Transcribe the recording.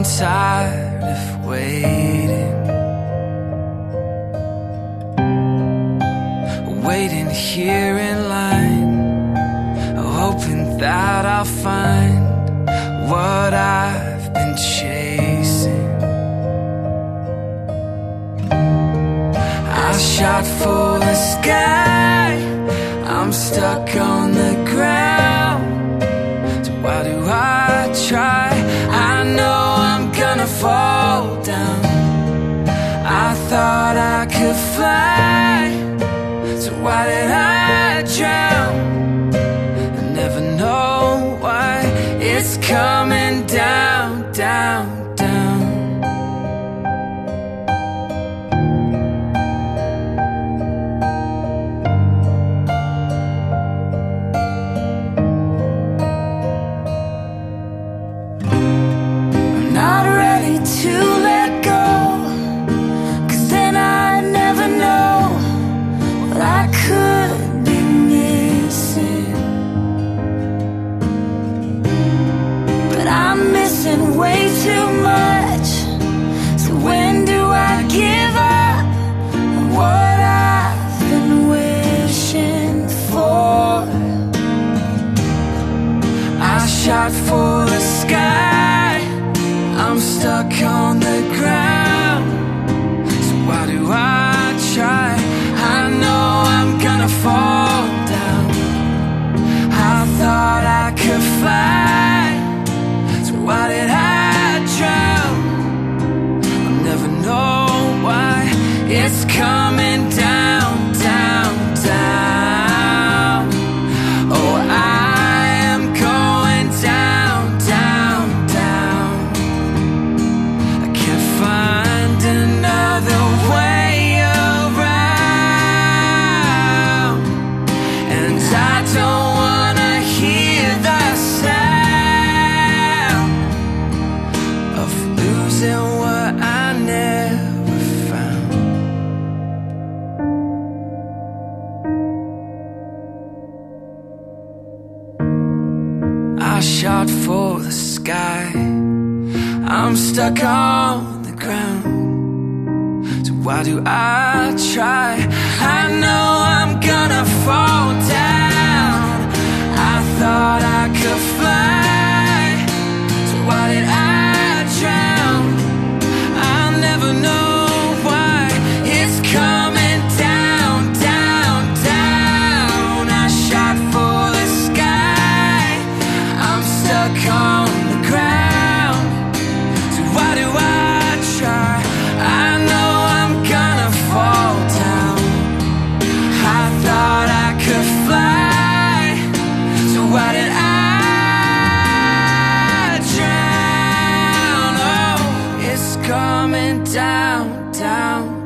growing tired of waiting, waiting here in line, hoping that I'll find what I've been chasing. I shot for the sky, I'm stuck on the ground. So why do I try? I know I'm gonna fall down. I thought I could fly, so why did I drown? I never know why it's coming down, down, down. I'm not ready to let go, 'cause then I never know what I could be missing. But I'm missing way too much, so when do I give up on what I've been wishing for? I shot for the sky, I'm stuck on the ground. So why do I try? I know I'm gonna fall down. I thought I could fly, so why did I drown? I'll never know why it's coming down, down, down. Oh, I am going down, down, down. I can't find another way around, and I don't wanna hear the sound of losing what I never found. I shot for the sky, I'm stuck on the ground. So why do I try? I know I'm gonna fall down. I thought I could fly, so why did I drown? I'll never know why it's coming down, down, down. I shot for the sky, I'm stuck on the ground. So why do I try? I know I'm gonna fall down. I thought I could fly, so why did I drown? Oh, it's coming down, down.